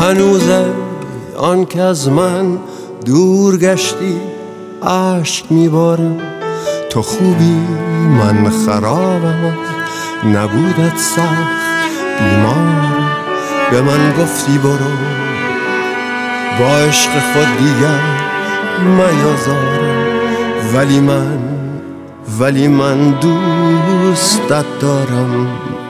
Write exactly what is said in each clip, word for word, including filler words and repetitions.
هنوزه آن که از من دور گشتی عشق میبارم. تو خوبی من خرابم، نبودت سخت بیمارم. به من گفتی برو با عشق خود دیگر میازارم، ولی من ولی من دوستت دارم.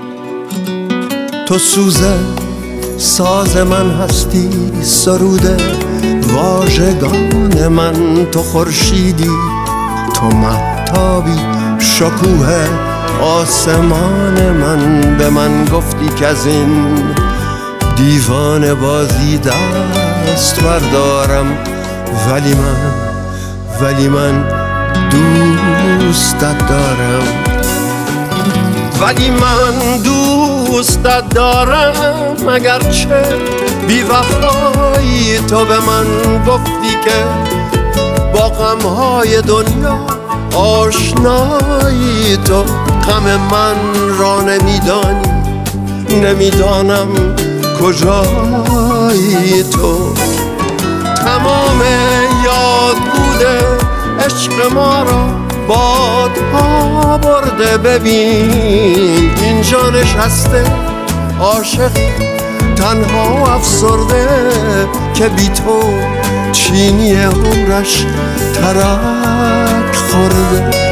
تو سوزه ساز من هستی، سروده واژگان من. تو خورشیدی، تو مهتابی، شکوه آسمان من. به من گفتی که از این دیوانه بازی دست بردارم، ولی من ولی من دوستت دارم. ولی من دوستت دارم، اگرچه بی وفایی. تو به من گفتی که با غمهای دنیا آشنایی. تو غم من را نمیدانی، نمیدانم کجایی. تو تمام یاد بوده عشق ما را بادها برده. ببین اینجا نشسته عاشق تنها افسرده، که بی تو چینی عمرش ترک خورده.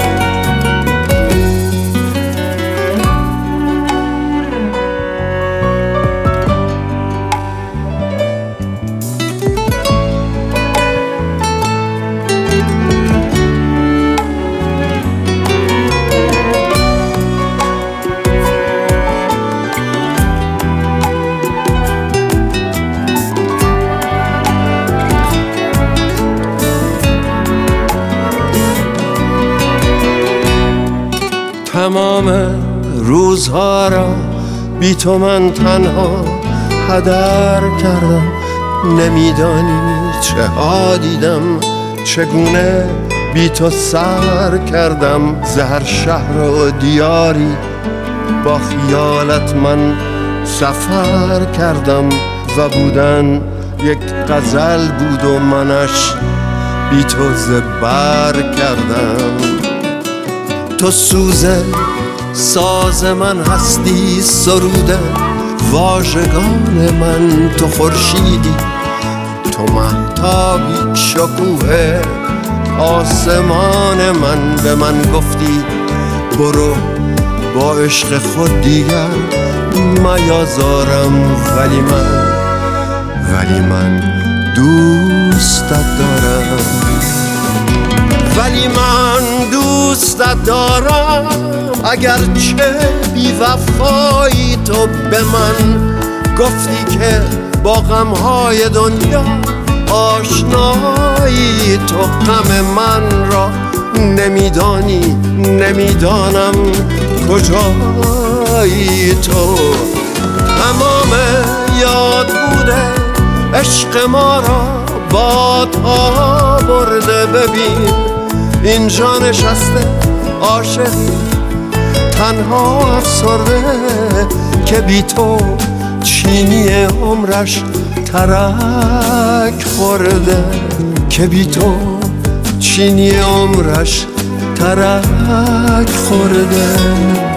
تمام روزها را بی تو من تنها هدر کردم. نمیدانی چه ها دیدم، چگونه بی تو سر کردم. زهر شهر و دیاری با خیالت من سفر کردم، و بودن یک غزل بود و منش بی تو زبر کردم. تو سوزه ساز من هستی، سروده واژگان من. تو خورشیدی، تو مهتابی، شکوه آسمان من. به من گفتی برو با عشق خود دیگر میازارم، ولی من ولی من دوستت دارم. ولی من دوستت دارم، اگرچه بی وفایی. تو به من گفتی که با غمهای دنیا آشنایی. تو غم من را نمیدانی، نمیدانم کجایی. تو تمام یاد بوده عشق ما را بادها برده. ببین اینجا نشسته عاشق تنها افسرده، که بی تو چینی عمرش ترک خورده. که بی تو چینی عمرش ترک خورده.